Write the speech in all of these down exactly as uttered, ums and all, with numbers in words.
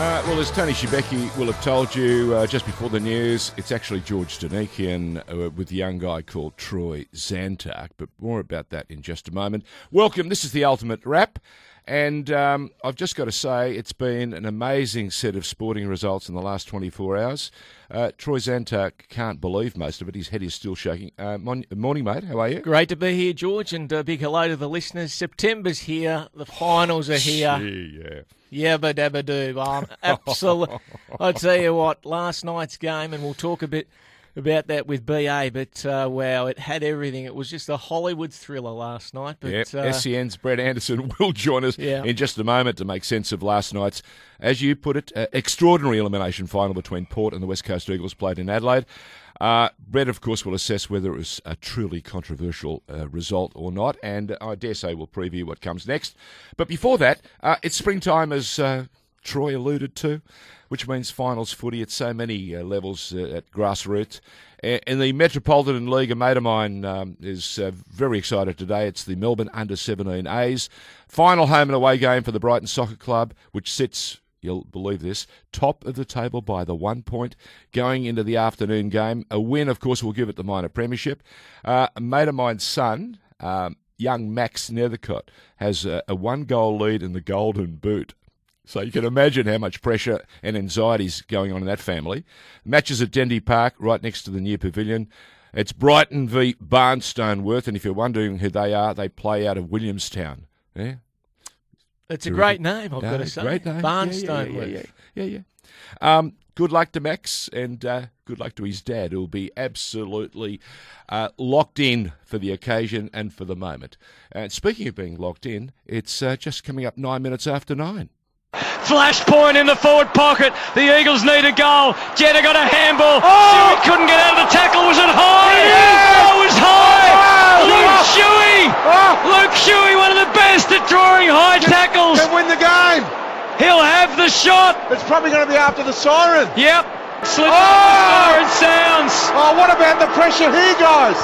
Uh, well, as Tony Shebeki will have told you uh, just before the news, it's actually George Danikian uh, with a young guy called Troy Zantuck, but more about that in just a moment. Welcome, this is the Ultimate Wrap, and um, I've just got to say it's been an amazing set of sporting results in the last twenty-four hours. Uh, Troy Zantuck can't believe most of it. His head is still shaking. Uh, mon- morning, mate. How are you? Great to be here, George, and a big hello to the listeners. September's here. The finals are here. Gee, yeah. Yabba dabba doo. Um, absolutely. I tell you what, last night's game, and we'll talk a bit about that with B A, but uh, wow, it had everything. It was just a Hollywood thriller last night. But Yep. uh, S E N's Brett Anderson will join us Yeah. in just a moment to make sense of last night's, as you put it, uh, extraordinary elimination final between Port and the West Coast Eagles played in Adelaide. Uh, Brett, of course, will assess whether it was a truly controversial uh, result or not, and I dare say we'll preview what comes next. But before that, uh, it's springtime, as uh, Troy alluded to, which means finals footy at so many uh, levels uh, at grassroots. In the Metropolitan League, a mate of mine um, is uh, very excited today. It's the Melbourne under seventeen A's. Final home and away game for the Brighton Soccer Club, which sits, you'll believe this, top of the table by the one point going into the afternoon game. A win, of course, will give it the minor premiership. Uh, a mate of mine's son, um, young Max Nethercott, has a, a one-goal lead in the Golden Boot. So you can imagine how much pressure and anxiety is going on in that family. Matches at Dendy Park, right next to the new pavilion. It's Brighton v Barnstoneworth, and if you're wondering who they are, they play out of Williamstown. Yeah, it's a great name, I've No, got to say. great name. Barnstone. Yeah, yeah, yeah, yeah, yeah, yeah. Um, good luck to Max, and uh, good luck to his dad, who'll be absolutely uh, locked in for the occasion and for the moment. And speaking of being locked in, it's uh, just coming up nine minutes after nine. Flashpoint in the forward pocket. The Eagles need a goal. Jetta got a handball. Oh! Shuey couldn't get out of the tackle. Was it high? Yes! Oh, it was high. Oh! Luke Oh! Shuey. Oh! Luke Shuey, one of the best at drawing high tackles. Can win the game. He'll have the shot. It's probably going to be after the siren. Yep. Slip Oh! siren sounds. Oh, what about the pressure here, guys?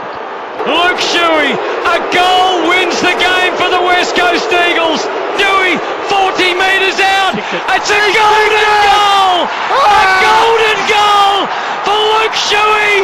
Luke Shuey, a goal wins the game for the West Coast Eagles. Shuey, forty metres out. It's a golden goal. A golden goal for Luke Shuey.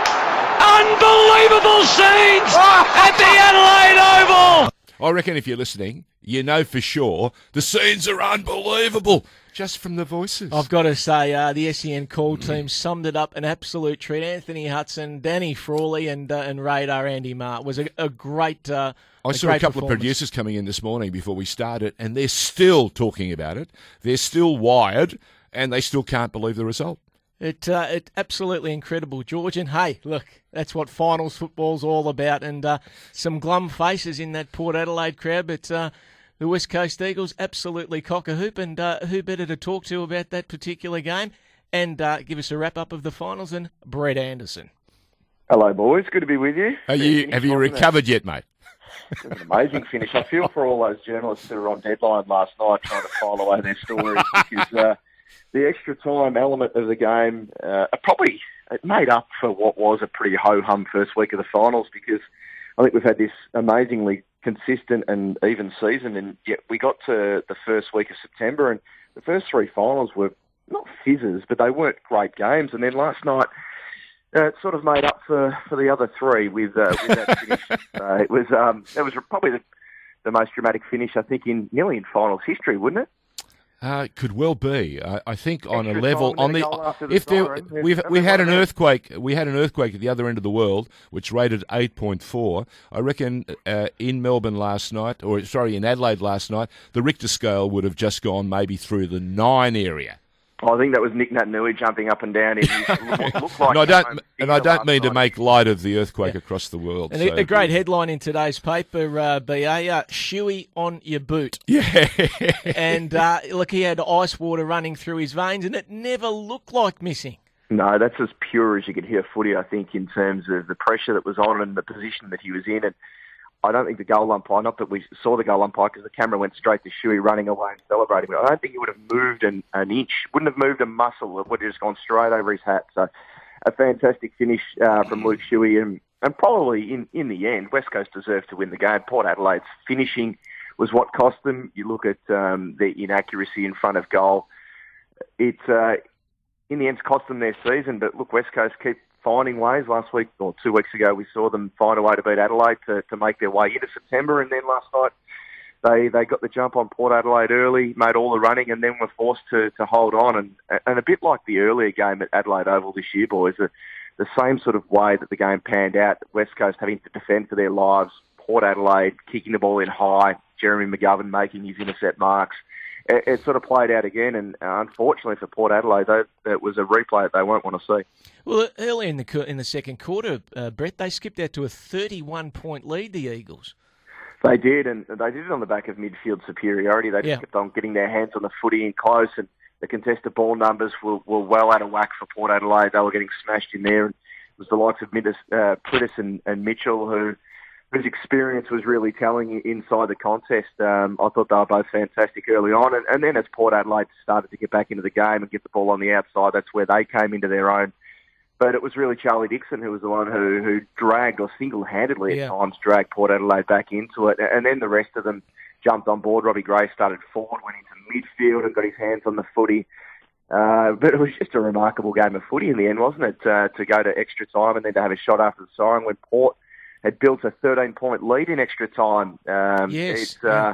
Unbelievable scenes at the Adelaide Oval. I reckon if you're listening, you know for sure the scenes are unbelievable just from the voices. I've got to say, uh, the S E N call team summed it up an absolute treat. Anthony Hudson, Danny Frawley, and uh, and Radar Andy Marr. It was a, a great. Uh, I a saw great a couple of producers coming in this morning before we started, and they're still talking about it. They're still wired, and they still can't believe the result. It uh, it absolutely incredible, George. And hey, look, that's what finals football's all about. And uh, some glum faces in that Port Adelaide crowd, but uh, the West Coast Eagles absolutely cock a hoop. And uh, who better to talk to about that particular game and uh, give us a wrap up of the finals than Brett Anderson. Hello, boys. Good to be with you. Are you have you recovered yet, mate? It was an amazing finish. I feel for all those journalists that were on deadline last night trying to file away their stories because uh, the extra time element of the game uh, probably it made up for what was a pretty ho-hum first week of the finals because I think we've had this amazingly consistent and even season, and yet we got to the first week of September and the first three finals were not fizzes, but they weren't great games. And then last night, Uh, it sort of made up for, for the other three with, uh, with that finish. uh, it was um, it was probably the, the most dramatic finish I think in nearly in finals history, wouldn't it? Uh, it could well be. I, I think on Extra a level time, on then the, a goal after the if there siren. we've There's we had an everyone there. earthquake we had an earthquake at the other end of the world which rated eight point four. I reckon uh, in Melbourne last night, or sorry in Adelaide last night, the Richter scale would have just gone maybe through the nine area. I think that was Nick Natanui jumping up and down. It looked, looked like and I don't home and I don't last mean to night. make light of the earthquake across the world. And so. a, a great headline in today's paper, uh, B A, uh, Shuey on your boot. Yeah. And uh, look, he had ice water running through his veins, and it never looked like missing. No, that's as pure as you could hear footy, I think, in terms of the pressure that was on and the position that he was in. And I don't think the goal umpire, not that we saw the goal umpire because the camera went straight to Shuey running away and celebrating, but I don't think he would have moved an, an inch, wouldn't have moved a muscle. It would have just gone straight over his hat. So a fantastic finish uh, from Luke Shuey. And, and probably in, in the end, West Coast deserved to win the game. Port Adelaide's finishing was what cost them. You look at um, the inaccuracy in front of goal. it, uh, in the end, cost them their season. But look, West Coast keep finding ways. Last week, or two weeks ago, we saw them find a way to beat Adelaide to, to make their way into September. And then last night, they they got the jump on Port Adelaide early, made all the running, and then were forced to, to hold on. And and a bit like the earlier game at Adelaide Oval this year, boys, the, the same sort of way that the game panned out, West Coast having to defend for their lives, Port Adelaide kicking the ball in high, Jeremy McGovern making his intercept marks. It, it sort of played out again, and uh, unfortunately for Port Adelaide, that, that was a replay that they won't want to see. Well, early in the co- in the second quarter, uh, Brett, they skipped out to a thirty-one point lead, the Eagles. They did, and they did it on the back of midfield superiority. They just yeah. kept on getting their hands on the footy in close, and the contested ball numbers were, were well out of whack for Port Adelaide. They were getting smashed in there, and it was the likes of Midas, uh, Prittis and, and Mitchell who... whose experience was really telling inside the contest. Um, I thought they were both fantastic early on. And, and then as Port Adelaide started to get back into the game and get the ball on the outside, that's where they came into their own. But it was really Charlie Dixon who was the one who, who dragged, or single-handedly yeah. at times, dragged Port Adelaide back into it. And then the rest of them jumped on board. Robbie Gray started forward, went into midfield and got his hands on the footy. Uh, but it was just a remarkable game of footy in the end, wasn't it, uh, to go to extra time and then to have a shot after the siren when Port had built a thirteen-point lead in extra time. Um, yes. It's, uh,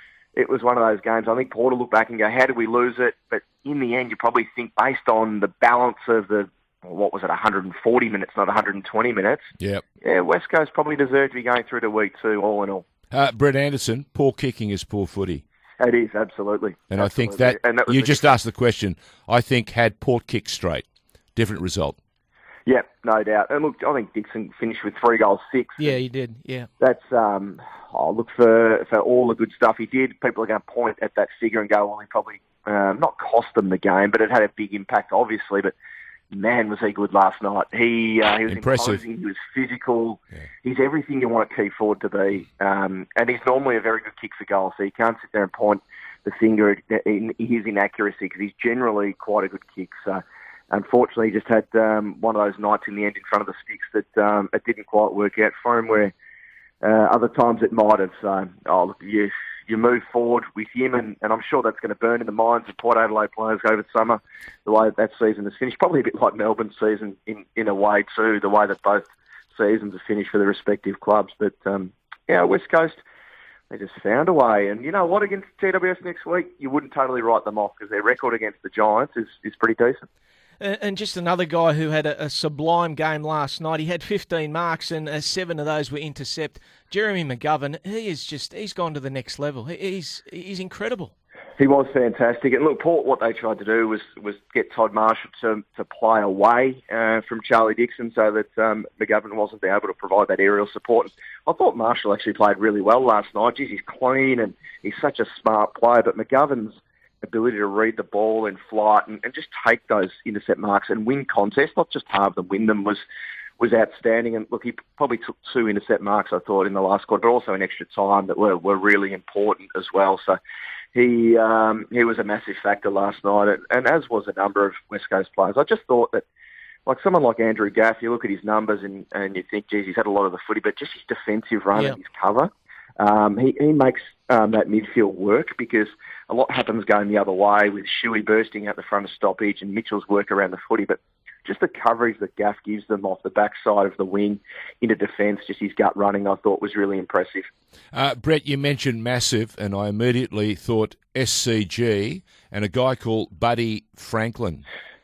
it was one of those games. I think Port will look back and go, how did we lose it? But in the end, you probably think based on the balance of the, what was it, one hundred forty minutes, not one hundred twenty minutes. Yep. Yeah, West Coast probably deserved to be going through to week two, all in all. Uh, Brett Anderson, poor kicking is poor footy. It is, absolutely. And absolutely. I think that, and that was you the, just asked the question, I think had Port kicked straight, different result. Yeah, no doubt. And look, I think Dixon finished with three goals, six. Yeah, he did, yeah. That's, um, oh, look, for, for all the good stuff he did, people are going to point at that figure and go, well, he probably um, not cost them the game, but it had a big impact, obviously. But, man, was he good last night. He, uh, he was impressive. Imposing, he was physical. Yeah. He's everything you want a key forward to be. Um, and he's normally a very good kick for goal, so you can't sit there and point the finger at his inaccuracy because he's generally quite a good kick. So, unfortunately, he just had um, one of those nights in the end in front of the sticks that um, it didn't quite work out for him, where uh, other times it might have. So, oh, look, you, you move forward with him, and, and I'm sure that's going to burn in the minds of Port Adelaide players over the summer, the way that season has finished. Probably a bit like Melbourne's season in, in a way, too, the way that both seasons have finished for the respective clubs. But, um, yeah, West Coast, they just found a way. And you know what, against T W S next week, you wouldn't totally write them off because their record against the Giants is, is pretty decent. And just another guy who had a, a sublime game last night. He had fifteen marks and uh, seven of those were intercept. Jeremy McGovern, he is just, he's gone to the next level. He, he's he's incredible. He was fantastic. And look, Port, what they tried to do was, was get Todd Marshall to, to play away uh, from Charlie Dixon so that um, McGovern wasn't able to provide that aerial support. I thought Marshall actually played really well last night. Jeez, he's clean and he's such a smart player, but McGovern's ability to read the ball in flight and, and just take those intercept marks and win contests, not just halve them, win them, was was outstanding. And look, he probably took two intercept marks, I thought, in the last quarter, but also in extra time that were, were really important as well. So he um, he was a massive factor last night, and, and as was a number of West Coast players. I just thought that, like someone like Andrew Gaff, you look at his numbers and, and you think, geez, he's had a lot of the footy, but just his defensive run yeah. and his cover, um, he, he makes um, that midfield work because a lot happens going the other way with Shuey bursting out the front of stoppage and Mitchell's work around the footy. But just the coverage that Gaff gives them off the backside of the wing into defence, just his gut running, I thought was really impressive. Uh, Brett, you mentioned massive, and I immediately thought S C G and a guy called Buddy Franklin.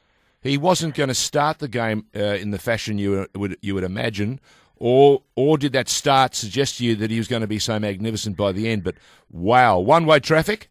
He wasn't going to start the game uh, in the fashion you would you would imagine, or or did that start suggest to you that he was going to be so magnificent by the end? But wow, one-way traffic?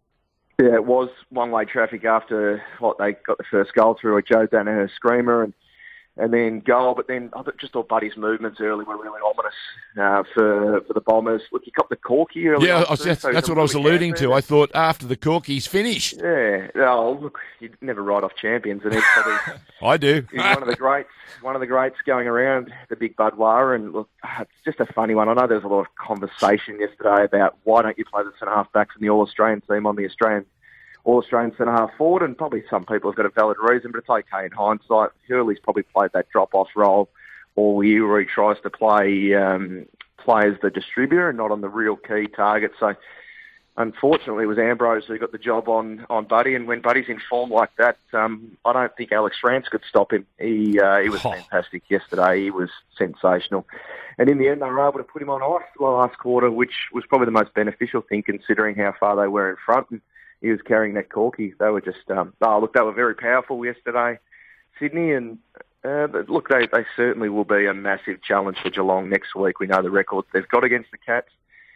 Yeah, it was one-way traffic after what they got the first goal through a Joe Danaher screamer and and then goal. But then I just thought Buddy's movements early were really ominous uh, for for the Bombers. Look, he got the corky early. Yeah, on I was, too, that's, so that's what I was alluding to. I thought after the corky, he's finished. Yeah, oh, look, you never write off champions, and he's probably I do. he's one of the greats, one of the greats going around the big Budweiser. And look, it's just a funny one. I know there was a lot of conversation yesterday about why don't you play the centre half backs in the All Australian team on the Australian. All-Australian centre-half forward, and probably some people have got a valid reason, but it's okay in hindsight. Hurley's probably played that drop-off role all year where he tries to play um, play as the distributor and not on the real key target. So unfortunately, it was Ambrose who got the job on, on Buddy, and when Buddy's in form like that, um, I don't think Alex France could stop him. He uh, he was Oh. fantastic yesterday. He was sensational. And in the end, they were able to put him on ice the last quarter, which was probably the most beneficial thing considering how far they were in front. And he was carrying that corky. They were just, um, oh, look, they were very powerful yesterday, Sydney, and uh, but look, they, they certainly will be a massive challenge for Geelong next week. We know the records they've got against the Cats.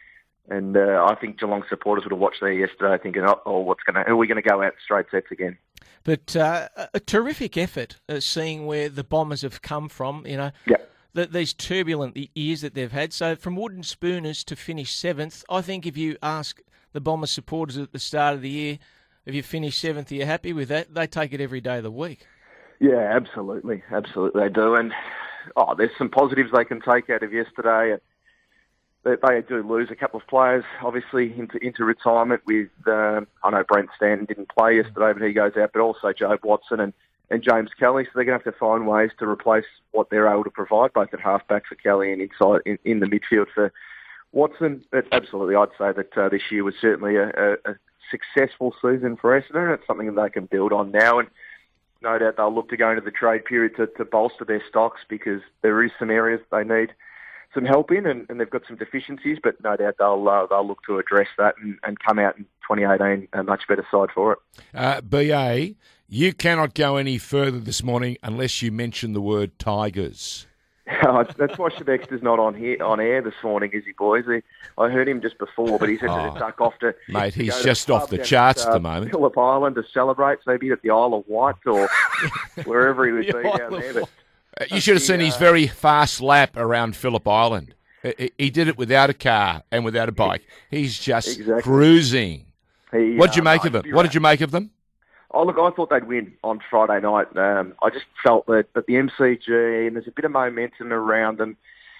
And uh, I think Geelong supporters would have watched there yesterday thinking, oh, oh what's going to, are we going to go out straight sets again? But uh, a terrific effort, uh, seeing where the Bombers have come from, you know, Yeah. the, these turbulent years that they've had. So from wooden spooners to finish seventh, I think if you ask the Bombers supporters at the start of the year, if you finish seventh, are you happy with that? They take it every day of the week. Yeah, absolutely. Absolutely they do. And oh, there's some positives they can take out of yesterday. They, they do lose a couple of players, obviously, into into retirement with, um, I know Brent Stanton didn't play yesterday, but he goes out, but also Jobe Watson and, and James Kelly. So they're going to have to find ways to replace what they're able to provide, both at halfback for Kelly and inside in, in the midfield for Watson. But absolutely, I'd say that uh, this year was certainly a, a, a successful season for Essendon, and it's something that they can build on now. And no doubt they'll look to go into the trade period to, to bolster their stocks because there is some areas they need some help in, and, and they've got some deficiencies, but no doubt they'll uh, they'll look to address that and, and come out in twenty eighteen a much better side for it. Uh, B A, you cannot go any further this morning unless you mention the word Tigers. That's why Shebexter's not on here on air this morning, is he, boys? He, I heard him just before, but he's had Oh. to duck off to Mate, to he's go to just the off pub the down charts at, at the uh, moment. Phillip Island to celebrate, maybe at the Isle of Wight or wherever he would The be Isle down of there. But Uh, You should have seen his very fast lap around Phillip Island. He- He did it without a car and without a bike. He's just Exactly. cruising. he, What did you uh, make no, of them? you're What right. did you make of them? Oh, look, I thought they'd win on Friday night. Um, I just felt that, that the M C G, and there's a bit of momentum around them.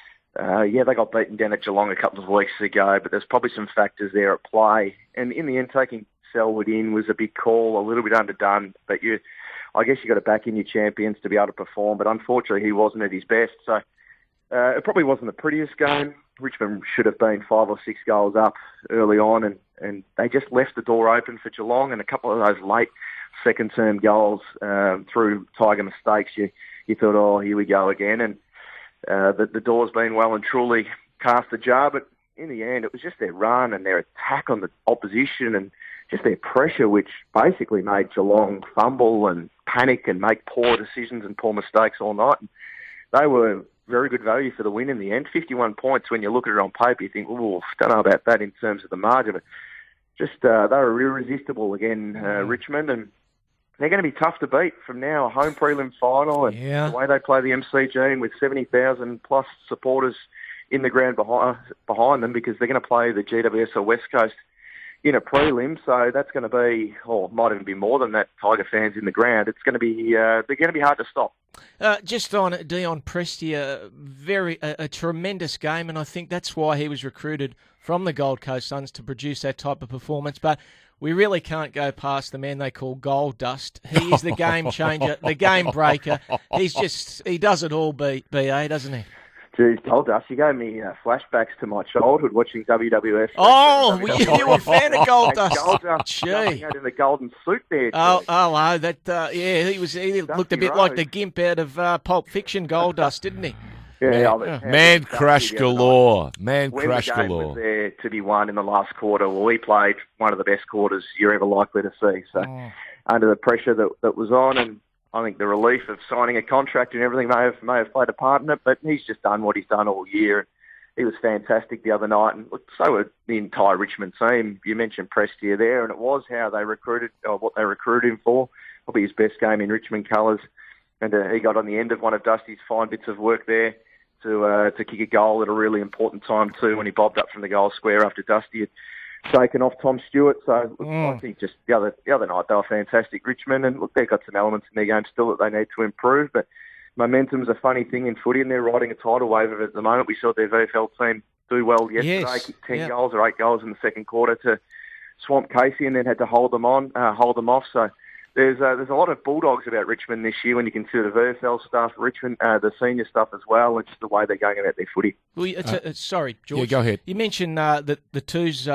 Uh, yeah, they got beaten down at Geelong a couple of weeks ago, but there's probably some factors there at play. And in the end, taking Selwood in was a big call, a little bit underdone. But you, I guess you got to back in your champions to be able to perform. But unfortunately, he wasn't at his best. So uh, it probably wasn't the prettiest game. Richmond should have been five or six goals up early on, and, and they just left the door open for Geelong. And a couple of those late second-term goals um, through Tiger mistakes, you you thought, oh, here we go again. And uh, the, the door's been well and truly cast ajar. But in the end, it was just their run and their attack on the opposition and just their pressure, which basically made Geelong fumble and panic and make poor decisions and poor mistakes all night. And they were very good value for the win in the end. fifty-one points, when you look at it on paper, you think, oh, don't know about that in terms of the margin. But just uh, they were irresistible again, uh, Richmond, and they're going to be tough to beat from now. A home prelim final, and Yeah. the way they play the M C G, and with seventy thousand plus supporters in the ground behind behind them, because they're going to play the G W S or West Coast in a prelim, so that's going to be, or might even be more than that, Tiger fans in the ground. It's going to be, uh, they're going to be hard to stop. Uh, just on Dion Prestia, very a, a tremendous game, and I think that's why he was recruited from the Gold Coast Suns to produce that type of performance. But we really can't go past the man they call Gold Dust. He is the game changer, the game breaker. He's just, he does it all, B, BA, doesn't he? Geez, Gold Dust, you gave me uh, flashbacks to my childhood watching W W F. Oh, you, you were a fan of Gold Dust. Gold Dust Gee. jumping out in the golden suit there. Oh, Geez. oh, oh, that, uh, yeah, he was. He looked a bit like the gimp out of uh, Pulp Fiction, Gold Dust, didn't he? yeah, Man, I mean, man how crush dusty the other night. galore. Man When crush the game galore. was there to be won in the last quarter, well, we played one of the best quarters you're ever likely to see. So Oh. under the pressure that that was on, and I think the relief of signing a contract and everything may have may have played a part in it. But he's just done what he's done all year. He was fantastic the other night, and look, so were the entire Richmond team. You mentioned Prestia there, and it was how they recruited, or what they recruited him for. Probably his best game in Richmond colours, and uh, he got on the end of one of Dusty's fine bits of work there to uh, to kick a goal at a really important time too, when he bobbed up from the goal square after Dusty had taken off Tom Stewart. So look, Mm. I think just the other the other night they were fantastic, Richmond, and look, they've got some elements in their game still that they need to improve, but momentum's a funny thing in footy, and they're riding a tidal wave of it at the moment. We saw their V F L team do well yesterday, Yes, kick ten yeah. goals or eight goals in the second quarter to swamp Casey, and then had to hold them on, uh, hold them off. So there's uh, there's a lot of Bulldogs about Richmond this year when you consider the V F L stuff, Richmond, uh, the senior stuff as well, and just the way they're going about their footy. Well, it's a, it's, sorry, George. Yeah, go ahead. You mentioned uh, that the twos uh,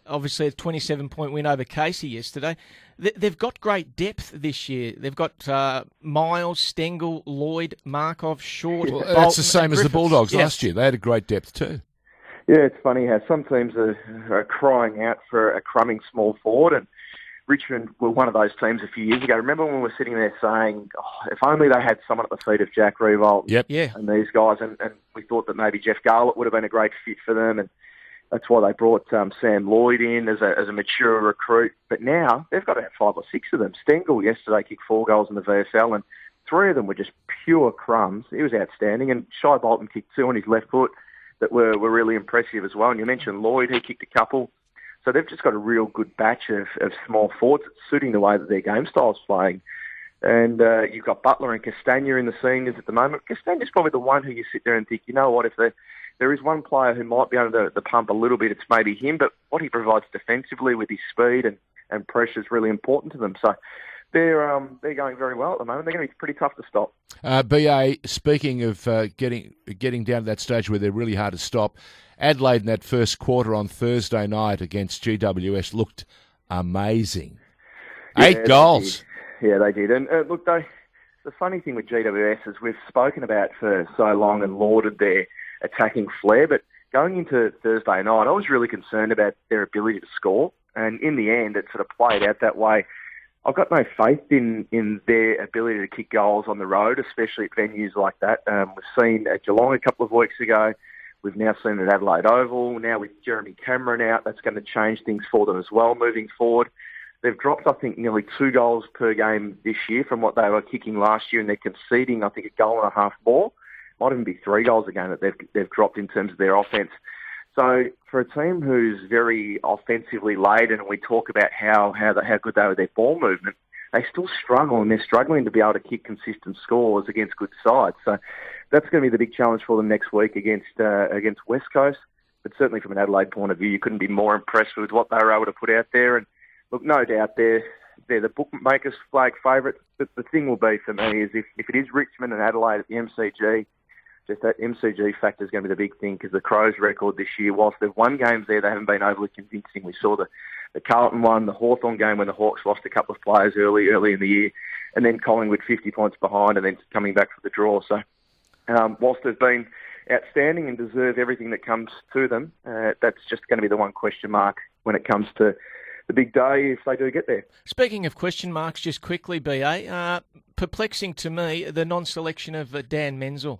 obviously a twenty-seven point win over Casey yesterday. Th- they've got great depth this year. They've got uh, Miles, Stengel, Lloyd, Markov, Short. Well, Bolton, that's the same as the Griffiths. Bulldogs Yeah. last year. They had a great depth too. Yeah, it's funny how some teams are, are crying out for a crumbing small forward, and Richmond were one of those teams a few years ago. Remember when we were sitting there saying, oh, if only they had someone at the feet of Jack Revolt Yep. Yeah. and these guys, and, and we thought that maybe Jeff Garlett would have been a great fit for them, and that's why they brought um, Sam Lloyd in as a, as a mature recruit. But now they've got about five or six of them. Stengel yesterday kicked four goals in the V S L, and three of them were just pure crumbs. He was outstanding, and Shai Bolton kicked two on his left foot that were, were really impressive as well. And you mentioned Lloyd, he kicked a couple. So they've just got a real good batch of, of small forwards suiting the way that their game style's playing. And uh, you've got Butler and Castagna in the seniors at the moment. Castagna's probably the one who you sit there and think, you know what, if there, there is one player who might be under the, the pump a little bit, it's maybe him. But what he provides defensively with his speed and, and pressure is really important to them. So they're um, they're going very well at the moment. They're going to be pretty tough to stop. Uh, B A, speaking of uh, getting getting down to that stage where they're really hard to stop, Adelaide in that first quarter on Thursday night against G W S looked amazing. Eight Yeah, goals. They yeah, they did. And uh, look, they, the funny thing with G W S is we've spoken about for so long and lauded their attacking flair, but going into Thursday night, I was really concerned about their ability to score. And in the end, it sort of played out that way. I've got no faith in, in their ability to kick goals on the road, especially at venues like that. Um, we've seen at Geelong a couple of weeks ago. We've now seen it at Adelaide Oval. Now with Jeremy Cameron out, that's going to change things for them as well moving forward. They've dropped, I think, nearly two goals per game this year from what they were kicking last year, and they're conceding, I think, a goal and a half more. Might even be three goals a game that they've, they've dropped in terms of their offence. So for a team who's very offensively laden, and we talk about how how, the, how good they are with their ball movement, they still struggle, and they're struggling to be able to kick consistent scores against good sides. So that's going to be the big challenge for them next week against uh, against West Coast. But certainly from an Adelaide point of view, you couldn't be more impressed with what they were able to put out there. And look, no doubt they're, they're the bookmakers' flag favourites. But the thing will be for me is if, if it is Richmond and Adelaide at the M C G, just that M C G factor is going to be the big thing, because the Crows' record this year, whilst they've won games there, they haven't been overly convincing. We saw the, the Carlton one, the Hawthorn game when the Hawks lost a couple of players early early in the year, and then Collingwood fifty points behind and then coming back for the draw. So um, whilst they've been outstanding and deserve everything that comes to them, uh, that's just going to be the one question mark when it comes to the big day if they do get there. Speaking of question marks, just quickly, B A, uh, perplexing to me, the non-selection of uh, Dan Menzel.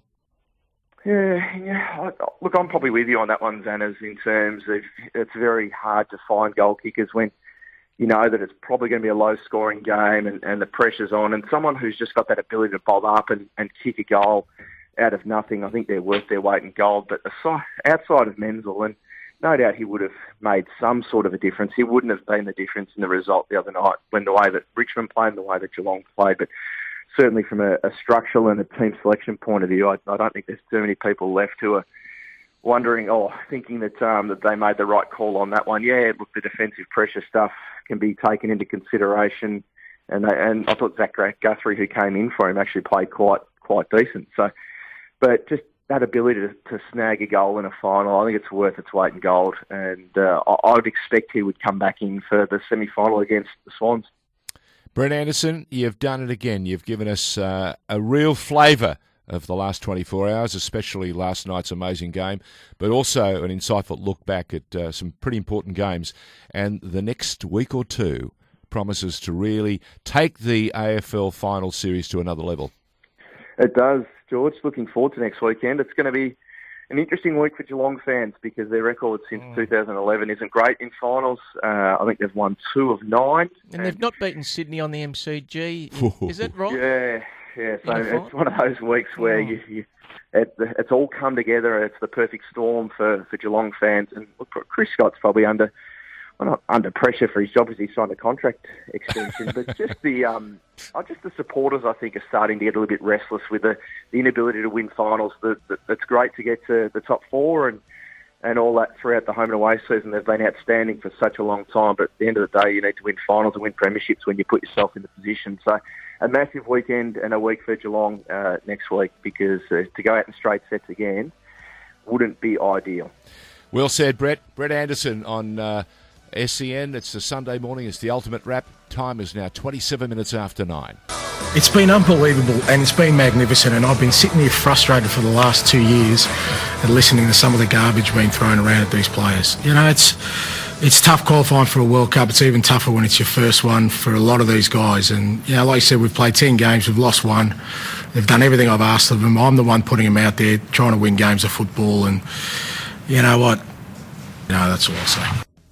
Yeah, yeah. Look, I'm probably with you on that one, Zanners, in terms of it's very hard to find goal kickers when you know that it's probably going to be a low-scoring game and, and the pressure's on. And someone who's just got that ability to bob up and, and kick a goal out of nothing, I think they're worth their weight in gold. But aside, outside of Menzel, and no doubt he would have made some sort of a difference. He wouldn't have been the difference in the result the other night when the way that Richmond played and the way that Geelong played. But certainly from a, a structural and a team selection point of view, I, I don't think there's too many people left who are wondering or thinking that um, that they made the right call on that one. Yeah, look, the defensive pressure stuff can be taken into consideration, and they, and I thought Zach Guthrie, who came in for him, actually played quite quite decent. So, but just that ability to, to snag a goal in a final, I think it's worth its weight in gold, and uh, I, I would expect he would come back in for the semi-final against the Swans. Brett Anderson, you've done it again. You've given us uh, a real flavour of the last twenty-four hours, especially last night's amazing game, but also an insightful look back at uh, some pretty important games. And the next week or two promises to really take the A F L final series to another level. It does, George. Looking forward to next weekend. It's going to be an interesting week for Geelong fans because their record since mm. two thousand eleven isn't great in finals. Uh, I think they've won two of nine. And, and they've not beaten Sydney on the M C G. Is that right? Yeah, yeah. So it's one of those weeks where oh. you, you it, it's all come together. It's the perfect storm for, for Geelong fans. And look, Chris Scott's probably under, well, not under pressure for his job as he signed a contract extension, but just the um, oh, just the supporters, I think, are starting to get a little bit restless with the, the inability to win finals. The, the, it's great to get to the top four and, and all that throughout the home and away season. They've been outstanding for such a long time, but at the end of the day, you need to win finals and win premierships when you put yourself in the position. So a massive weekend and a week for Geelong uh, next week, because uh, to go out in straight sets again wouldn't be ideal. Well said, Brett. Brett Anderson on... Uh S E N, it's a Sunday morning, it's the ultimate wrap. Time is now twenty-seven minutes after nine. It's been unbelievable and it's been magnificent, and I've been sitting here frustrated for the last two years and listening to some of the garbage being thrown around at these players. You know, it's it's tough qualifying for a World Cup. It's even tougher when it's your first one for a lot of these guys. And, you know, like I said, we've played ten games, we've lost one. They've done everything I've asked of them. I'm the one putting them out there trying to win games of football, and you know what? No, that's all I'll say.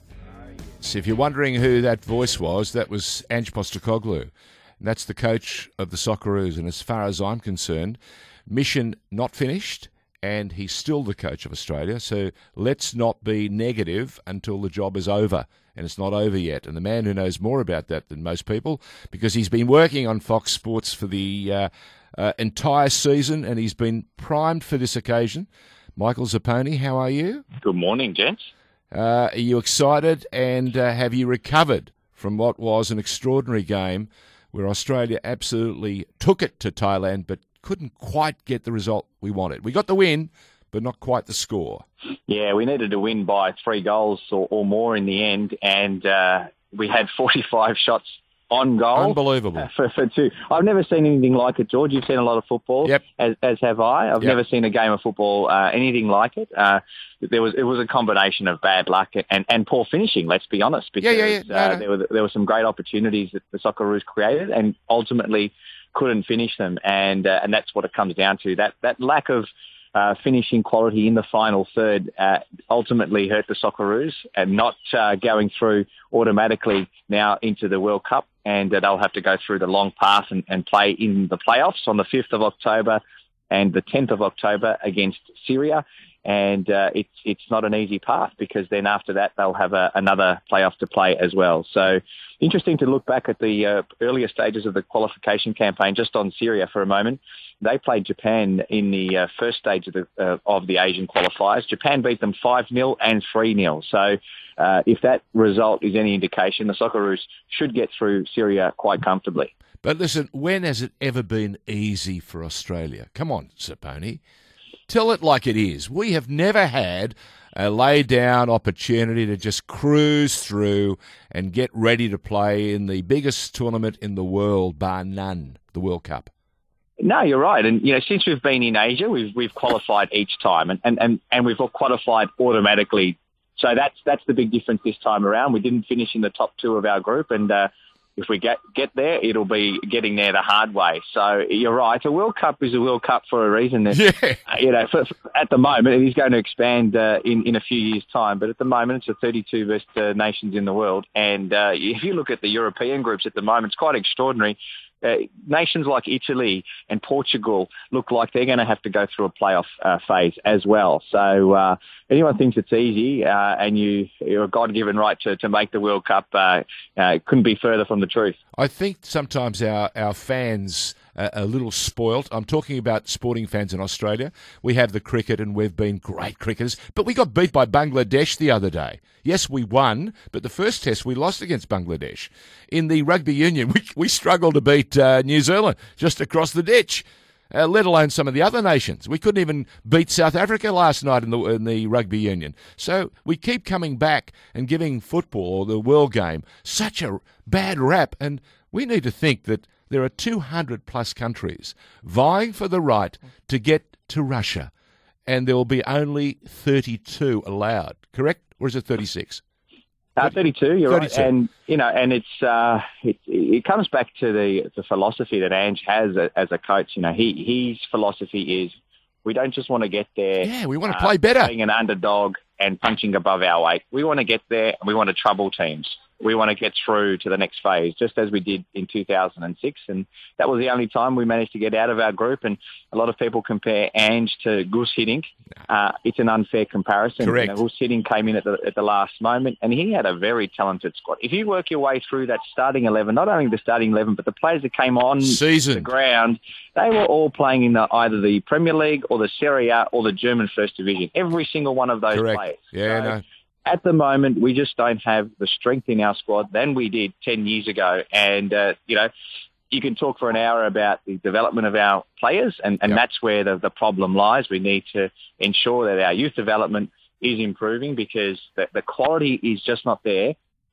So if you're wondering who that voice was, that was Ange Postecoglou. And that's the coach of the Socceroos. And as far as I'm concerned, mission not finished, and he's still the coach of Australia. So let's not be negative until the job is over. And it's not over yet. And the man who knows more about that than most people, because he's been working on Fox Sports for the uh, uh, entire season, and he's been primed for this occasion. Michael Zapponi, how are you? Good morning, gents. Uh, are you excited, and uh, have you recovered from what was an extraordinary game where Australia absolutely took it to Thailand but couldn't quite get the result we wanted? We got the win, but not quite the score. Yeah, we needed to win by three goals or, or more in the end, and uh, we had forty-five shots on goal. Unbelievable. For, for two. I've never seen anything like it, George. You've seen a lot of football, yep. as, as have I. I've yep. never seen a game of football, uh, anything like it. Uh, there was It was a combination of bad luck and, and poor finishing, let's be honest, because yeah, yeah, yeah. No, uh, no. there, were, there were some great opportunities that the Socceroos created and ultimately couldn't finish them, and uh, and that's what it comes down to. That, that lack of Uh, finishing quality in the final third uh, ultimately hurt the Socceroos, and not uh, going through automatically now into the World Cup, and uh, they'll have to go through the long path and, and play in the playoffs on the fifth of October and the tenth of October against Syria. And uh, it's it's not an easy path, because then after that they'll have a, another playoff to play as well. So interesting to look back at the uh, earlier stages of the qualification campaign, just on Syria for a moment. They played Japan in the uh, first stage of the uh, of the Asian qualifiers. Japan beat them five nil and three nil. So uh, if that result is any indication, the Socceroos should get through Syria quite comfortably. But listen, when has it ever been easy for Australia? Come on, Zapponi. Tell it like it is. We have never had a lay-down opportunity to just cruise through and get ready to play in the biggest tournament in the world, bar none, the World Cup. No, you're right. And, you know, since we've been in Asia, we've we've qualified each time, and, and, and, and we've all qualified automatically. So that's that's the big difference this time around. We didn't finish in the top two of our group, and uh, if we get get there, it'll be getting there the hard way. So you're right. A World Cup is a World Cup for a reason. Yeah. Uh, you know, for, for, at the moment, it is going to expand uh, in, in a few years' time. But at the moment, it's a thirty-two best uh, nations in the world. And uh, if you look at the European groups at the moment, it's quite extraordinary. Uh, nations like Italy and Portugal look like they're going to have to go through a playoff uh, phase as well. So uh, anyone thinks it's easy uh, and you, you're a God-given right to, to make the World Cup, uh, uh, couldn't be further from the truth. I think sometimes our, our fans are a little spoilt. I'm talking about sporting fans in Australia. We have the cricket and we've been great cricketers, but we got beat by Bangladesh the other day. Yes, we won, but the first test we lost against Bangladesh. In the rugby union, we, we struggled to beat uh, New Zealand just across the ditch, uh, let alone some of the other nations. We couldn't even beat South Africa last night in the, in the rugby union. So we keep coming back and giving football, or the world game, such a bad rap, and we need to think that there are two hundred plus countries vying for the right to get to Russia, and there will be only thirty-two allowed, correct? Or is it thirty-six? Uh, thirty-two, you're thirty-two. Right. And, you know, and it's, uh, it, it comes back to the, the philosophy that Ange has a, as a coach. You know, he, his philosophy is we don't just want to get there. Yeah, we want to uh, play better. Being an underdog and punching above our weight. We want to get there and we want to trouble teams. We want to get through to the next phase, just as we did in two thousand six. And that was the only time we managed to get out of our group. And a lot of people compare Ange to Gus Hiddink. Uh, it's an unfair comparison. Correct. You know, Gus Hiddink came in at the, at the last moment, and he had a very talented squad. If you work your way through that starting eleven, not only the starting eleven, but the players that came on Seasoned. the ground, they were all playing in the, either the Premier League or the Serie A or the German First Division. Every single one of those Correct. players. Yeah, So, no. at the moment, we just don't have the strength in our squad than we did ten years ago. And, uh, you know, you can talk for an hour about the development of our players, and, and Yep. that's where the, the problem lies. We need to ensure that our youth development is improving, because the, the quality is just not there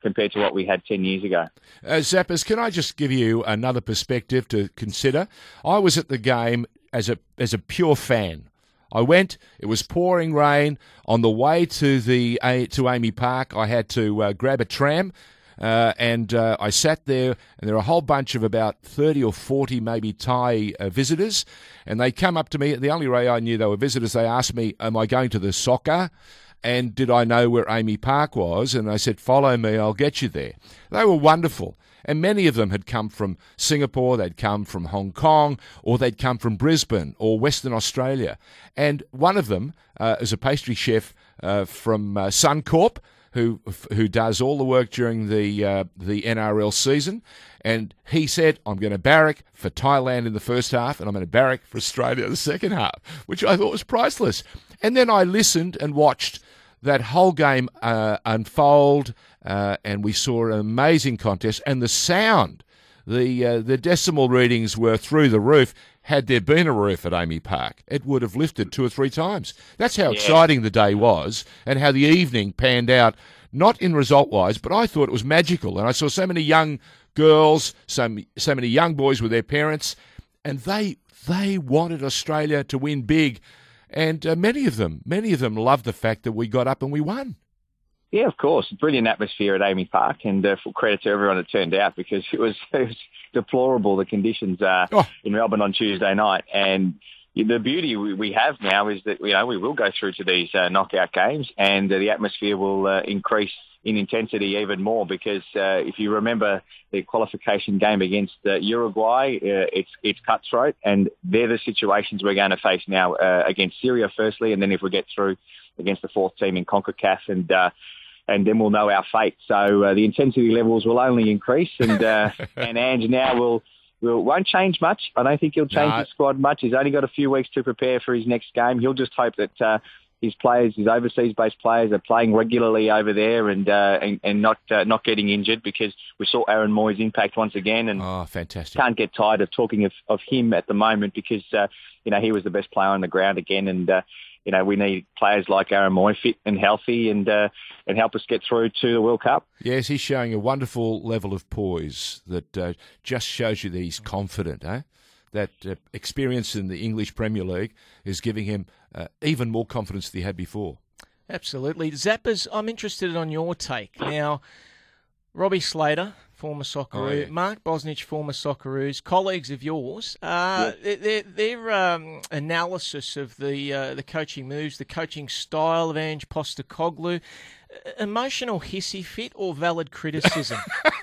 compared to what we had ten years ago. Uh, Zappers, can I just give you another perspective to consider? I was at the game as a as a pure fan. I went. It was pouring rain. On the way to the uh, to Amy Park, I had to uh, grab a tram, uh, and uh, I sat there. And there were a whole bunch of about thirty or forty, maybe Thai uh, visitors, and they come up to me. The only way I knew they were visitors, they asked me, "Am I going to the soccer?" And did I know where Amy Park was? And I said, "Follow me, I'll get you there." They were wonderful. And many of them had come from Singapore, they'd come from Hong Kong, or they'd come from Brisbane or Western Australia. And one of them uh, is a pastry chef uh, from uh, Suncorp, who who does all the work during the uh, the N R L season. And he said, "I'm going to barrack for Thailand in the first half, and I'm going to barrack for Australia in the second half," which I thought was priceless. And then I listened and watched that whole game uh, unfold, uh, and we saw an amazing contest. And the sound, the uh, the decimal readings were through the roof. Had there been a roof at Amy Park, it would have lifted two or three times. That's how yeah. exciting the day was, and how the evening panned out, not in result-wise, but I thought it was magical. And I saw so many young girls, so, so many young boys with their parents, and they they wanted Australia to win big. And uh, many of them, many of them loved the fact that we got up and we won. Yeah, of course. Brilliant atmosphere at Amy Park, and uh, full credit to everyone that turned out, because it was, it was deplorable, the conditions uh, oh. in Melbourne on Tuesday night. And the beauty we have now is that, you know, we will go through to these uh, knockout games, and uh, the atmosphere will uh, increase in intensity even more, because uh, if you remember the qualification game against uh, Uruguay, uh, it's it's cutthroat, and they're the situations we're going to face now uh, against Syria firstly, and then if we get through against the fourth team in CONCACAF, and uh, and then we'll know our fate. So uh, the intensity levels will only increase, and uh, and Ange now will will won't change much. I don't think he'll change no. his squad much. He's only got a few weeks to prepare for his next game. He'll just hope that Uh, his players, his overseas-based players, are playing regularly over there, and uh, and, and not uh, not getting injured, because we saw Aaron Moy's impact once again, and oh, fantastic! Can't get tired of talking of, of him at the moment, because uh, you know he was the best player on the ground again, and uh, you know we need players like Aaron Moy fit and healthy, and uh, and help us get through to the World Cup. Yes, he's showing a wonderful level of poise that uh, just shows you that he's confident, eh? That uh, experience in the English Premier League is giving him uh, even more confidence than he had before. Absolutely. Zappers, I'm interested on your take. Now, Robbie Slater, former Socceroo, oh, yeah. Mark Bosnich, former Socceroos, colleagues of yours, uh, yeah. their, their um, analysis of the uh, the coaching moves, the coaching style of Ange Postecoglou, emotional hissy fit or valid criticism?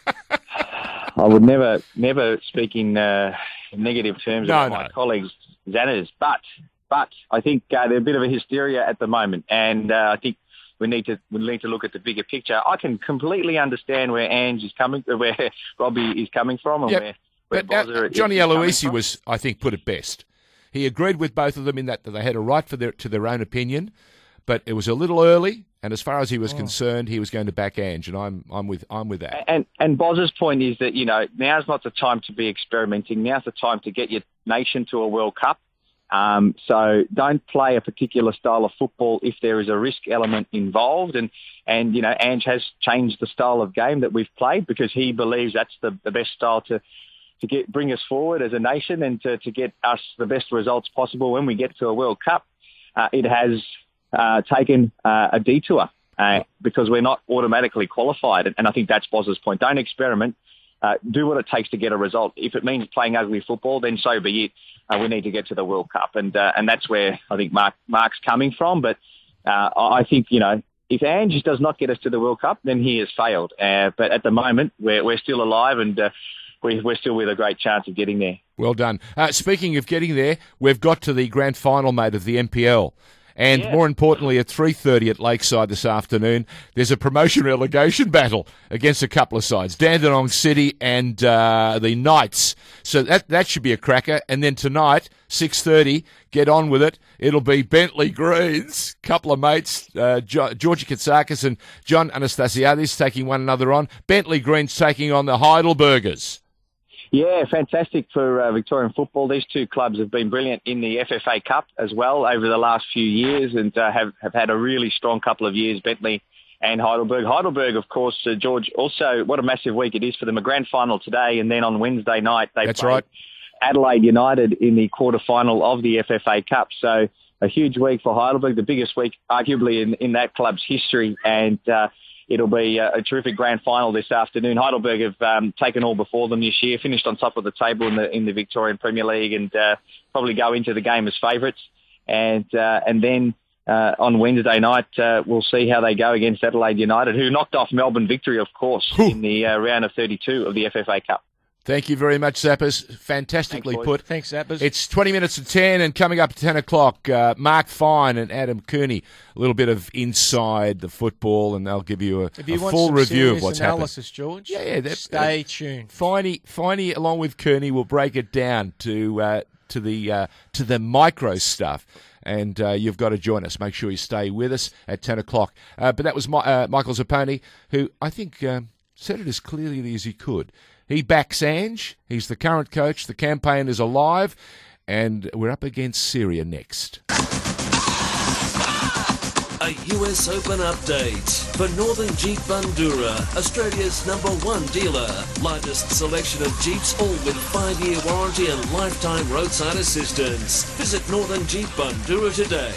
I would never, never speak in uh, negative terms no, about no. my colleagues, Zanners, but but I think uh, there's a bit of a hysteria at the moment, and uh, I think we need to we need to look at the bigger picture. I can completely understand where Ange is coming, where Robbie is coming from, and yep. where, where but, uh, Johnny Aloisi was, I think, put it best. He agreed with both of them in that, that they had a right for their, to their own opinion, but it was a little early. And as far as he was oh. concerned, he was going to back Ange, and I'm I'm with I'm with that. And and Boz's point is that, you know, now's not the time to be experimenting. Now's the time to get your nation to a World Cup. Um, so don't play a particular style of football if there is a risk element involved. And and you know, Ange has changed the style of game that we've played, because he believes that's the, the best style to to get bring us forward as a nation, and to, to get us the best results possible when we get to a World Cup. Uh, it has Uh, taken uh, a detour uh, because we're not automatically qualified. And I think that's Boz's point. Don't experiment. Uh, do what it takes to get a result. If it means playing ugly football, then so be it. Uh, we need to get to the World Cup. And uh, and that's where I think Mark Mark's coming from. But uh, I think, you know, if Ange does not get us to the World Cup, then he has failed. Uh, but at the moment, we're, we're still alive, and uh, we, we're still with a great chance of getting there. Well done. Uh, speaking of getting there, we've got to the grand final, mate, of the N P L. And yeah. more importantly, at three thirty at Lakeside this afternoon, there's a promotion relegation battle against a couple of sides, Dandenong City and uh, the Knights. So that that should be a cracker. And then tonight, six thirty, get on with it. It'll be Bentley Greens, couple of mates, uh, jo- Georgie Katsakis and John Anastasiadis taking one another on. Bentley Greens taking on the Heidelbergers. Yeah, fantastic for uh, Victorian football. These two clubs have been brilliant in the F F A Cup as well over the last few years, and uh, have, have had a really strong couple of years. Bentley and Heidelberg. Heidelberg, of course, uh, George, also what a massive week it is for them. A grand final today, and then on Wednesday night they That's play right. Adelaide United in the quarter-final of the F F A Cup. So a huge week for Heidelberg, the biggest week arguably in, in that club's history, and uh, it'll be a, a terrific grand final this afternoon. Heidelberg have um, taken all before them this year, finished on top of the table in the in the Victorian Premier League, and uh, probably go into the game as favourites. And uh, and then uh, on Wednesday night, uh, we'll see how they go against Adelaide United, who knocked off Melbourne Victory, of course, in the uh, round of thirty-two of the F F A Cup. Thank you very much, Zappers. Fantastically Thanks, put. Thanks, Zappers. It's twenty minutes to ten, and coming up at ten o'clock, uh, Mark Fine and Adam Cooney, a little bit of inside the football, and they'll give you a, if you a want full some review of what's analysis, happened. George, Yeah, yeah. That, stay uh, tuned. Finey, Finey, along with Cooney, will break it down to uh, to the uh, to the micro stuff. And uh, you've got to join us. Make sure you stay with us at ten o'clock. Uh, but that was my, uh, Michael Zapponi, who I think um, said it as clearly as he could. He backs Ange. He's the current coach. The campaign is alive. And we're up against Syria next. A U S Open update for Northern Jeep Bandura, Australia's number one dealer. Largest selection of Jeeps, all with five-year warranty and lifetime roadside assistance. Visit Northern Jeep Bandura today.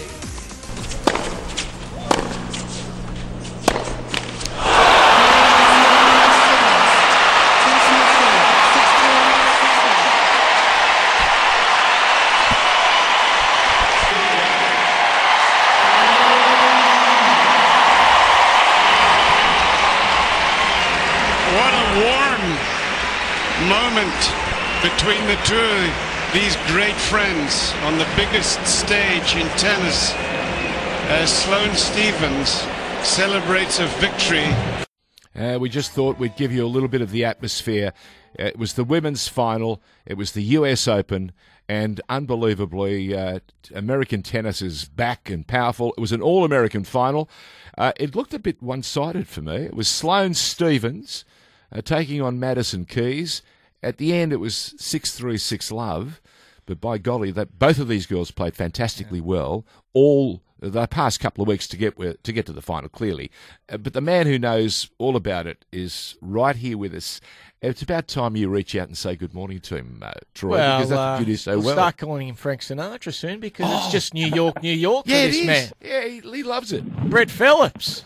Moment between the two of these great friends on the biggest stage in tennis as Sloane Stephens celebrates a victory. Uh, we just thought we'd give you a little bit of the atmosphere. Uh, it was the women's final. It was the U S Open. And unbelievably, uh, American tennis is back and powerful. It was an all-American final. Uh, it looked a bit one-sided for me. It was Sloane Stephens uh, taking on Madison Keys. At the end, it was six three, six love. But by golly, that both of these girls played fantastically well. All the past couple of weeks to get to get to the final, clearly. Uh, but the man who knows all about it is right here with us. It's about time you reach out and say good morning to him, uh, Troy, well, because that's uh, what you do so we'll well. start calling him Frank Sinatra soon because Oh. it's just New York, New York Yeah, for it this is. man. Yeah, he, he loves it. Brett Phillips.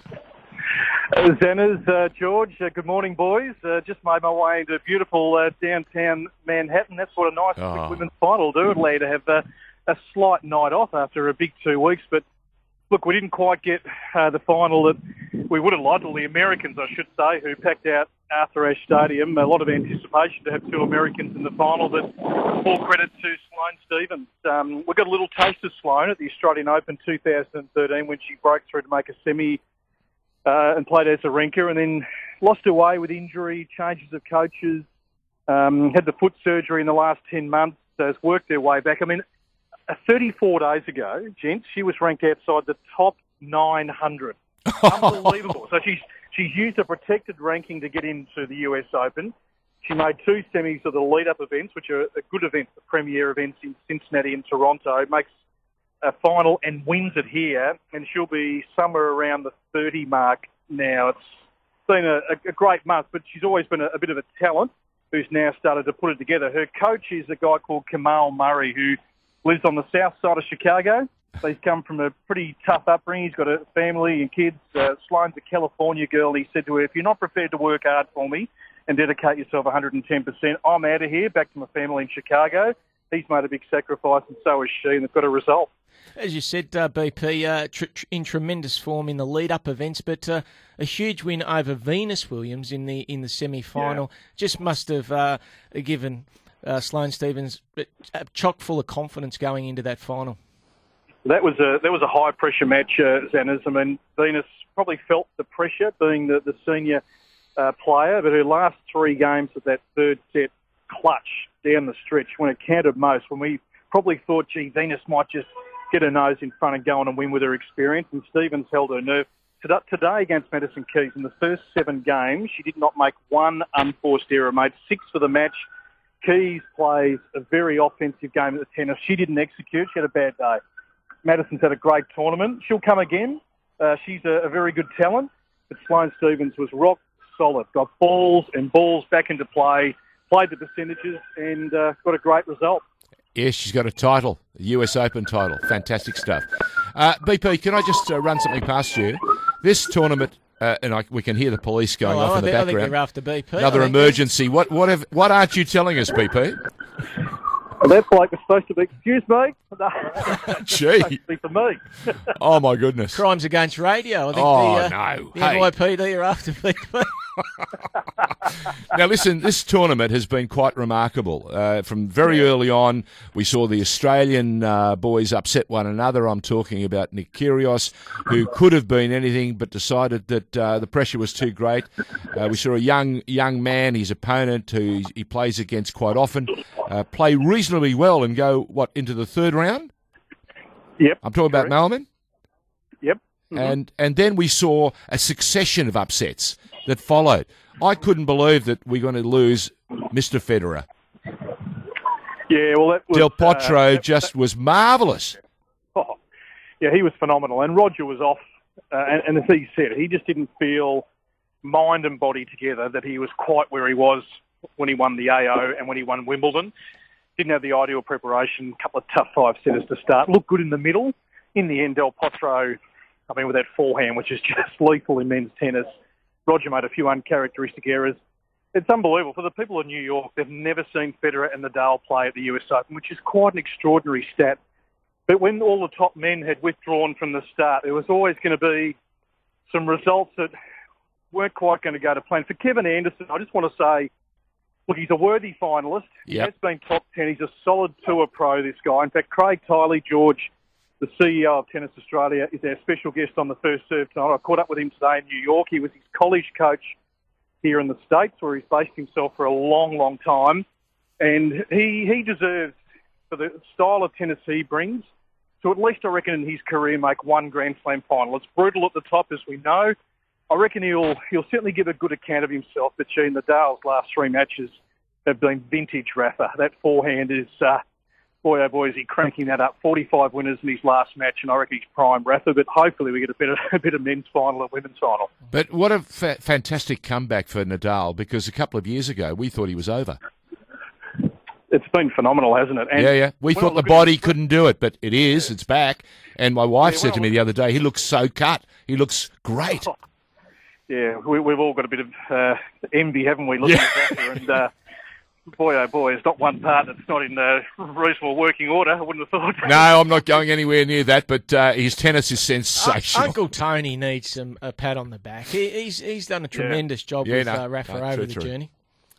Uh, Zanners, uh, George, uh, good morning, boys. Uh, just made my way into beautiful uh, downtown Manhattan. That's what a nice Oh. quick women's final will do. Adelaide to have uh, a slight night off after a big two weeks. But, look, we didn't quite get uh, the final that we would have liked, or the Americans, I should say, who packed out Arthur Ashe Stadium. A lot of anticipation to have two Americans in the final, but all credit to Sloane Stephens. Um, we got a little taste of Sloane at the Australian Open two thousand thirteen when she broke through to make a semi Uh, and played as Azarenka, and then lost her way with injury, changes of coaches, um, had the foot surgery in the last ten months, so has worked her way back. I mean, uh, thirty-four days ago, gents, she was ranked outside the top nine hundred. Unbelievable. So she's she's used a protected ranking to get into the U S Open. She made two semis of the lead-up events, which are a good event, the premier events in Cincinnati and Toronto. Makes a final and wins it here, and she'll be somewhere around the thirty mark now. It's been a, a great month, but she's always been a, a bit of a talent who's now started to put it together. Her coach is a guy called Kamal Murray, who lives on the south side of Chicago. So he's come from a pretty tough upbringing. He's got a family and kids. Uh, Sloane's a California girl. He said to her, if you're not prepared to work hard for me and dedicate yourself one hundred ten percent, I'm out of here, back to my family in Chicago. He's made a big sacrifice, and so has she, and they've got a result. As you said, uh, B P, uh, tr- tr- in tremendous form in the lead-up events, but uh, a huge win over Venus Williams in the in the semi-final. Yeah. Just must have uh, given uh, Sloane Stephens chock full of confidence going into that final. That was a that was a high pressure match, uh, Zanners. I mean, Venus probably felt the pressure being the, the senior uh, player, but her last three games of that third set clutch down the stretch when it counted most, when we probably thought, gee, Venus might just get her nose in front and go on and win with her experience, and Stephens held her nerve. Today against Madison Keys, in the first seven games, she did not make one unforced error, made six for the match. Keys plays a very offensive game at the tennis. She didn't execute. She had a bad day. Madison's had a great tournament. She'll come again. Uh, she's a, a very good talent. but Sloane Stephens was rock solid, got balls and balls back into play, played the percentages, and uh, got a great result. Yes, she's got a title, a U S Open title. Fantastic stuff. Uh, B P, can I just uh, run something past you? This tournament, uh, and I, we can hear the police going oh, off I in the think, background. I think they're after B P. Another emergency. What what have, what aren't you telling us, B P? Well, that bloke was supposed to be, excuse me? No, Gee. it's supposed to be for me. Oh, my goodness. Crimes against radio. I think Oh, the, uh, no. the Hey. N Y P D are after B P. Now, listen, this tournament has been quite remarkable. Uh, from very early on, we saw the Australian uh, boys upset one another. I'm talking about Nick Kyrgios, who could have been anything but decided that uh, the pressure was too great. Uh, we saw a young young man, his opponent, who he plays against quite often, uh, play reasonably well and go, what, into the third round? Yep. I'm talking about Malman. Yep. Mm-hmm. And and then we saw a succession of upsets that followed. I couldn't believe that we're going to lose Mister Federer. Yeah, well, that was... Del Potro uh, that- just was marvellous. Oh, yeah, he was phenomenal. And Roger was off. Uh, and, and as he said, he just didn't feel mind and body together that he was quite where he was when he won the A O and when he won Wimbledon. Didn't have the ideal preparation, a couple of tough five-setters to start. Looked good in the middle. In the end, Del Potro, I mean, with that forehand, which is just lethal in men's tennis, Roger made a few uncharacteristic errors. It's unbelievable. For the people of New York, they've never seen Federer and Nadal play at the U S Open, which is quite an extraordinary stat. But when all the top men had withdrawn from the start, there was always going to be some results that weren't quite going to go to plan. For Kevin Anderson, I just want to say, look, he's a worthy finalist. He Yep. has been top ten. He's a solid tour pro, this guy. In fact, Craig Tiley, George, the C E O of Tennis Australia, is our special guest on the First Serve tonight. I caught up with him today in New York. He was his college coach here in the States, where he's based himself for a long, long time. And he, he deserves, for the style of tennis he brings, to at least, I reckon, in his career, make one Grand Slam final. It's brutal at the top, as we know. I reckon he'll he'll certainly give a good account of himself, but gee, Nadal's last three matches have been vintage Rafa. That forehand is, uh, boy oh boy, is he cranking that up. forty-five winners in his last match, and I reckon he's prime Rafa, but hopefully we get a bit of, a bit of men's final and women's final. But what a fa- fantastic comeback for Nadal, because a couple of years ago we thought he was over. It's been phenomenal, hasn't it? And yeah, yeah. We when I thought the look at body his- couldn't do it, but it is. It's back. And my wife Yeah, said when to I me look- the other day, he looks so cut. He looks great. Yeah, we, we've all got a bit of uh, envy, haven't we, looking Yeah. at Rafa, and uh, boy oh boy, there's not one part that's not in uh, reasonable working order, I wouldn't have thought. No, I'm not going anywhere near that, but uh, his tennis is sensational. Uncle Tony needs some a pat on the back. He, he's he's done a tremendous job Yeah, with no, uh, Rafa no, over true, the true. journey.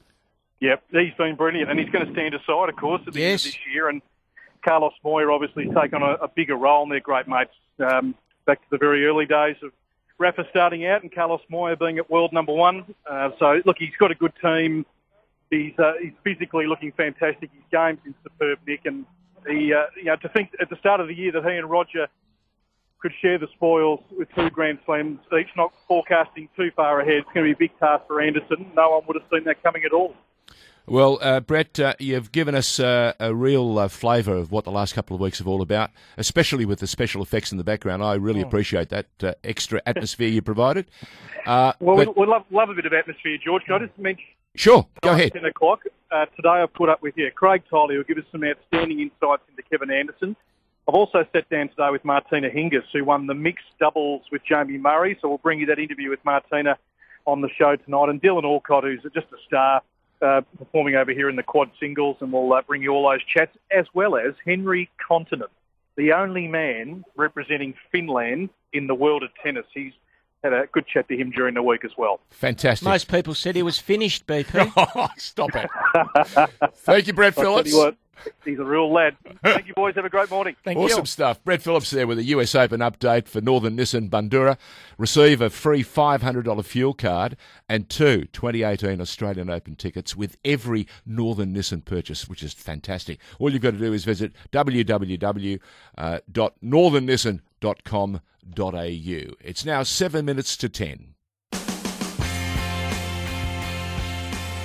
Yep, he's been brilliant, and he's going to stand aside, of course, at the Yes. end of this year. And Carlos Moya obviously take on a, a bigger role, and they're great mates. Um, back to the very early days of Rafa starting out and Carlos Moya being at world number one. Uh, so, look, he's got a good team. He's uh, he's physically looking fantastic. His game's in superb nick, and he, uh, you know, to think at the start of the year that he and Roger could share the spoils with two Grand Slams, each not forecasting too far ahead. It's going to be a big task for Anderson. No one would have seen that coming at all. Well, uh, Brett, uh, you've given us uh, a real uh, flavour of what the last couple of weeks have all about, especially with the special effects in the background. I really Oh. appreciate that uh, extra atmosphere you provided. Uh, Well, but- we, we love, love a bit of atmosphere, George. Can I just mention... Sure, go ahead. ten o'clock. Uh, today I've put up with yeah, Craig Tiley, who'll give us some outstanding insights into Kevin Anderson. I've also sat down today with Martina Hingis, who won the mixed doubles with Jamie Murray, so we'll bring you that interview with Martina on the show tonight. And Dylan Alcott, who's just a star, uh, performing over here in the quad singles, and we'll uh, bring you all those chats, as well as Henry Continent, the only man representing Finland in the world of tennis. He's had a good chat to him during the week as well. Fantastic. Most people said he was finished, B P. Oh, stop it. Thank you, Brett I'll tell Phillips. you what, he's a real lad. Thank you, boys. Have a great morning. Thank awesome you. stuff. Brett Phillips there with a U S Open update for Northern Nissan Bandura. Receive a free five hundred dollars fuel card and two twenty eighteen Australian Open tickets with every Northern Nissan purchase, which is fantastic. All you've got to do is visit w w w dot northern nissan dot com dot a u. It's now seven minutes to ten.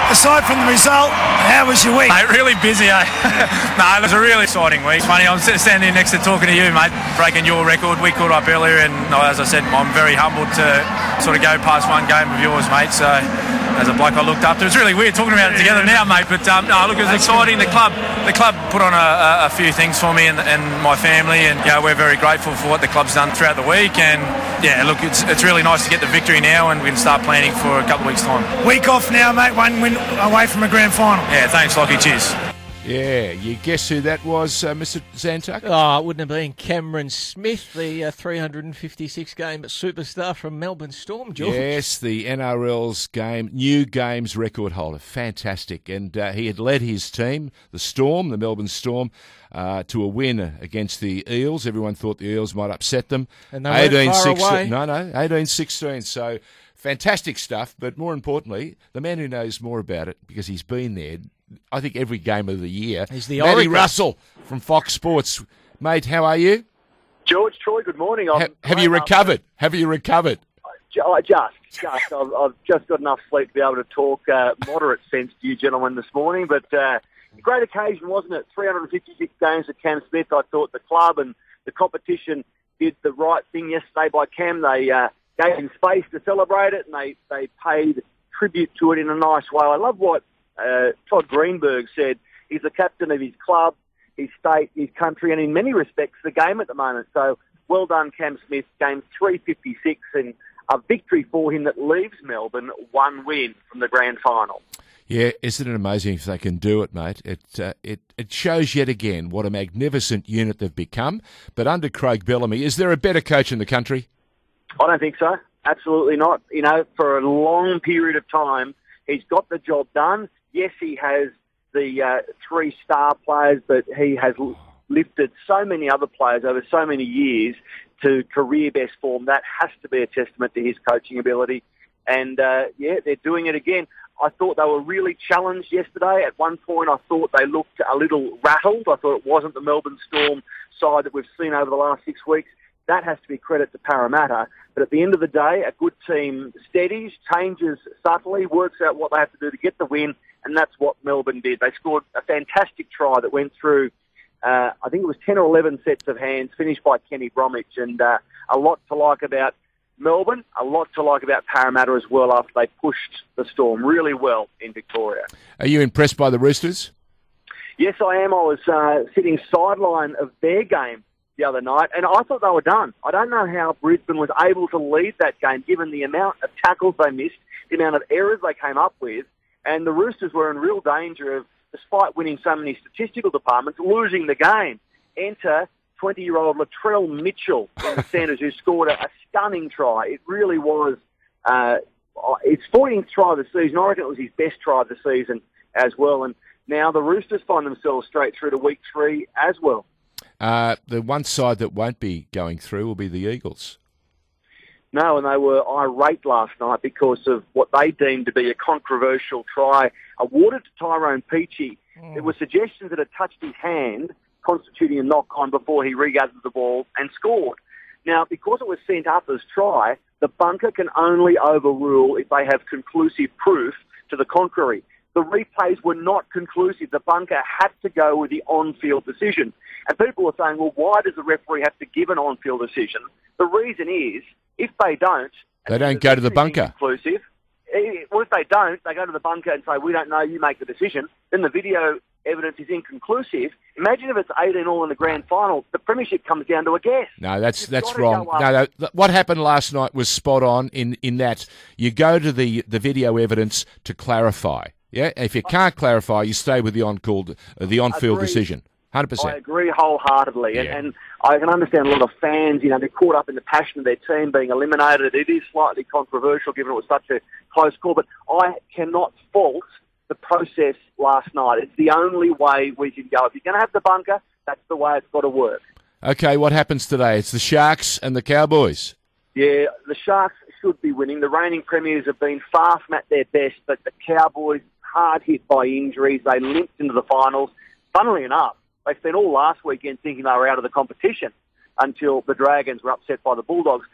aside from the result, how was your week? Mate, really busy, eh? No, it was a really exciting week. Funny, I'm standing here next to talking to you, mate, breaking your record. We caught up earlier, and as I said, I'm very humbled to sort of go past one game of yours, mate. So, as a bloke I looked up to, it's really weird talking about it together now, mate. But um, no, look, it was exciting. The club, the club put on a, a few things for me and, and my family, and you know, we're very grateful for what the club's done throughout the week. And yeah, look, it's it's really nice to get the victory now, and we can start planning for a couple of weeks' time. Week off now, mate. One win away from a grand final. Yeah, thanks, Lockie. Cheers. Yeah, you guess who that was, uh, Mister Zantuck? Oh, it wouldn't have been Cameron Smith, the uh, three hundred fifty-six game superstar from Melbourne Storm, George. Yes, the N R L's game, new games record holder. Fantastic. And uh, he had led his team, the Storm, the Melbourne Storm, uh, to a win against the Eels. Everyone thought the Eels might upset them. And they weren't far away. No, no, eighteen sixteen. So fantastic stuff. But more importantly, the man who knows more about it, because he's been there, I think every game of the year. He's the Matty Oracle. Russell from Fox Sports. Mate, how are you? George, Troy, good morning. Ha- have you recovered? Have you recovered? I just, just. I've, I've just got enough sleep to be able to talk uh, moderate sense to you gentlemen this morning. But uh, a great occasion, wasn't it? three hundred fifty-six games at Cam Smith. I thought the club and the competition did the right thing yesterday by Cam. They uh, gave him space to celebrate it, and they, they paid tribute to it in a nice way. I love what Uh, Todd Greenberg said. He's the captain of his club, his state, his country, and in many respects the game at the moment. So well done, Cam Smith. Game three fifty-six, and a victory for him that leaves Melbourne one win from the grand final. Yeah, isn't it amazing if they can do it, mate? It uh, it it shows yet again what a magnificent unit they've become. But under Craig Bellamy, is there a better coach in the country? I don't think so. Absolutely not. You know, for a long period of time, he's got the job done. Yes, he has the uh, three star players, but he has lifted so many other players over so many years to career best form. That has to be a testament to his coaching ability. And, uh, yeah, they're doing it again. I thought they were really challenged yesterday. At one point, I thought they looked a little rattled. I thought it wasn't the Melbourne Storm side that we've seen over the last six weeks. That has to be credit to Parramatta. But at the end of the day, a good team steadies, changes subtly, works out what they have to do to get the win, and that's what Melbourne did. They scored a fantastic try that went through, uh, I think it was ten or eleven sets of hands, finished by Kenny Bromwich, and uh, a lot to like about Melbourne, a lot to like about Parramatta as well after they pushed the Storm really well in Victoria. Are you impressed by the Roosters? Yes, I am. I was uh, sitting sideline of their game the other night, and I thought they were done. I don't know how Brisbane was able to lead that game, given the amount of tackles they missed, the amount of errors they came up with, and the Roosters were in real danger of, despite winning so many statistical departments, losing the game. Enter twenty-year-old Latrell Mitchell in the centres, who scored a, a stunning try. It really was uh, his fourteenth try of the season. I reckon it was his best try of the season as well. And now the Roosters find themselves straight through to week three as well. Uh, the one side that won't be going through will be the Eagles. No, and they were irate last night because of what they deemed to be a controversial try awarded to Tyrone Peachey. Mm. There were suggestions that it touched his hand, constituting a knock-on before he regathered the ball and scored. Now, because it was sent up as try, the bunker can only overrule if they have conclusive proof to the contrary. The replays were not conclusive. The bunker had to go with the on-field decision. And people were saying, well, why does the referee have to give an on-field decision? The reason is, if they don't... They don't go to the bunker. Conclusive, well, if they don't, they go to the bunker and say, we don't know, you make the decision. Then the video evidence is inconclusive. Imagine if it's eighteen all in the grand final. The premiership comes down to a guess. No, that's You've that's wrong. No, no, what happened last night was spot on in, in that you go to the, the video evidence to clarify. Yeah, if you can't clarify, you stay with the on-called, uh, the on-field Agreed. decision. one hundred percent. I agree wholeheartedly, Yeah. and, and I can understand a lot of fans, you know, they're caught up in the passion of their team being eliminated. It is slightly controversial given it was such a close call, but I cannot fault the process last night. It's the only way we can go. If you're going to have the bunker, that's the way it's got to work. Okay, what happens today? It's the Sharks and the Cowboys. Yeah, the Sharks should be winning. The reigning premiers have been far from at their best, but the Cowboys, hard hit by injuries, they limped into the finals. Funnily enough, they spent all last weekend thinking they were out of the competition until the Dragons were upset by the Bulldogs.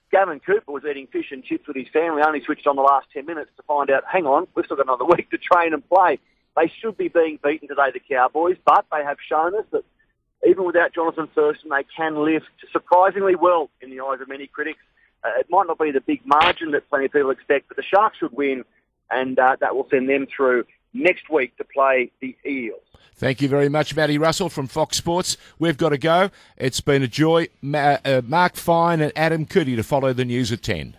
Gavin Cooper was eating fish and chips with his family, only switched on the last ten minutes to find out, hang on, we've still got another week to train and play. They should be being beaten today, the Cowboys, but they have shown us that even without Jonathan Thurston, they can lift surprisingly well in the eyes of many critics. Uh, it might not be the big margin that plenty of people expect, but the Sharks should win, and uh, that will send them through next week to play the Eels. Thank you very much, Matty Russell from Fox Sports. We've got to go. It's been a joy. Ma- uh, Mark Fine and Adam Cootie to follow the news at ten.